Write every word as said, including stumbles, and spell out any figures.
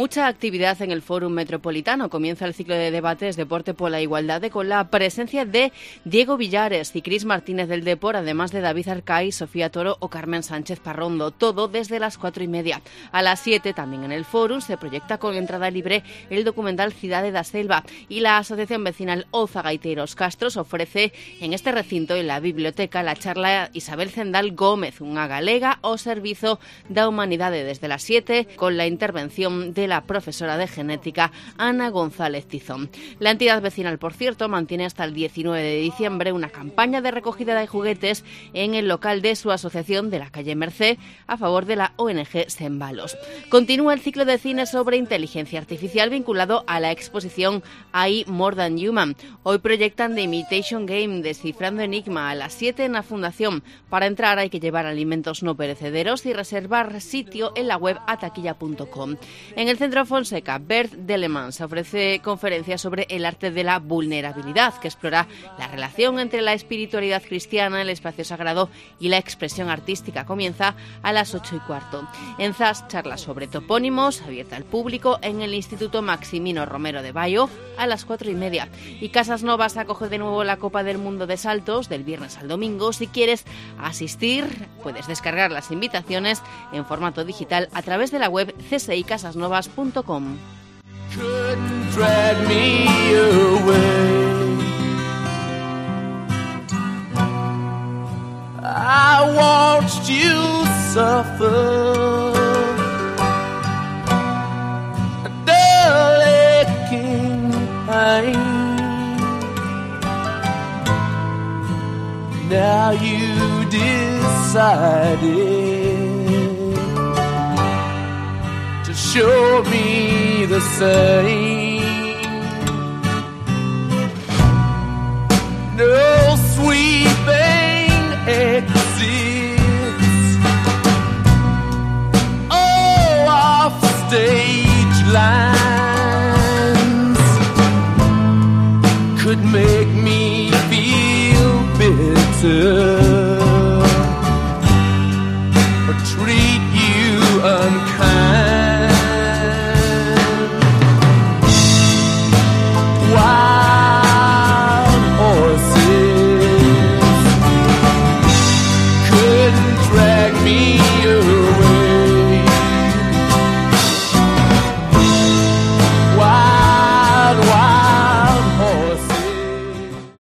Mucha actividad en el Fórum Metropolitano. Comienza el ciclo de debates Deporte por la Igualdad con la presencia de Diego Villares y Cris Martínez del Depor, además de David Arcay, Sofía Toro o Carmen Sánchez Parrondo. Todo desde las cuatro y media. A las siete, también en el Fórum, se proyecta con entrada libre el documental Cidade da Selva, y la Asociación Vecinal Ouza Gaiteiros Castros ofrece en este recinto, en la biblioteca, la charla Isabel Zendal Gómez, unha galega ao servizo da humanidade, desde las siete, con la intervención de la profesora de genética Ana González Tizón. La entidad vecinal, por cierto, mantiene hasta el diecinueve de diciembre una campaña de recogida de juguetes en el local de su asociación de la calle Mercé a favor de la O N G Sembalos. Continúa el ciclo de cine sobre inteligencia artificial vinculado a la exposición A I More Than Human. Hoy proyectan The Imitation Game, Descifrando Enigma, a las siete en la Fundación. Para entrar hay que llevar alimentos no perecederos y reservar sitio en la web ataquilla punto com. En el Centro Fonseca, Bert Delemans ofrece conferencias sobre el arte de la vulnerabilidad, que explora la relación entre la espiritualidad cristiana, el espacio sagrado y la expresión artística. Comienza a las ocho y cuarto. En Zas, charlas sobre topónimos, abierta al público en el Instituto Maximino Romero de Bayo a las cuatro y media. Y Casas Novas acoge de nuevo la Copa del Mundo de Saltos del viernes al domingo. Si quieres asistir, puedes descargar las invitaciones en formato digital a través de la web c s i casas novas punto com. Couldn't drag me away. I watched you suffer, a dull aching pain. Now you decided show me the same. No sweeping exits, oh, off stage lines could make me feel bitter.